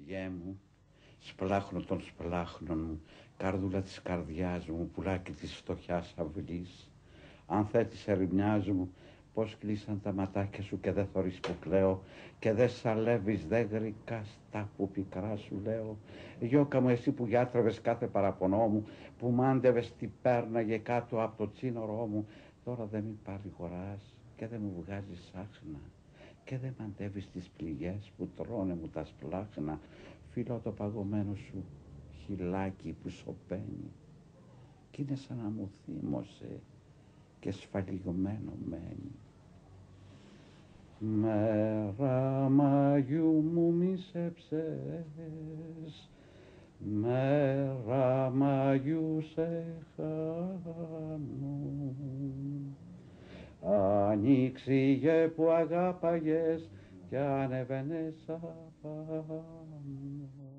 πληγέ μου, σπλάχνο των σπλάχνων μου, καρδούλα της καρδιάς μου, πουλάκι της φτωχιάς αυλής. Αν θέτεις ερημιάς μου, πως κλείσαν τα ματάκια σου και δε θωρείς που κλαίω και δε σαλεύεις, δε γρικάς τα που πικρά σου λέω. Γιώκα μου, εσύ που γιάτρευες κάθε παραπονό μου, που μάντευες τι πέρναγε κάτω από το τσίνορό μου, τώρα δε μη παρηγοράς και δε μου βγάζεις άχνα και δε μαντεύεις τις πληγές που τρώνε μου τα σπλάχνα. Φιλώ το παγωμένο σου χυλάκι που σωπαίνει κι είναι σαν να μου θύμωσε και σφαλιγμένο μένει. Μέρα Μαγιού μου μίσεψες, μέρα Μαγιού σε χάνω. Ανοίξιγε που αγάπαγες κι ανεβαίνες απάνω.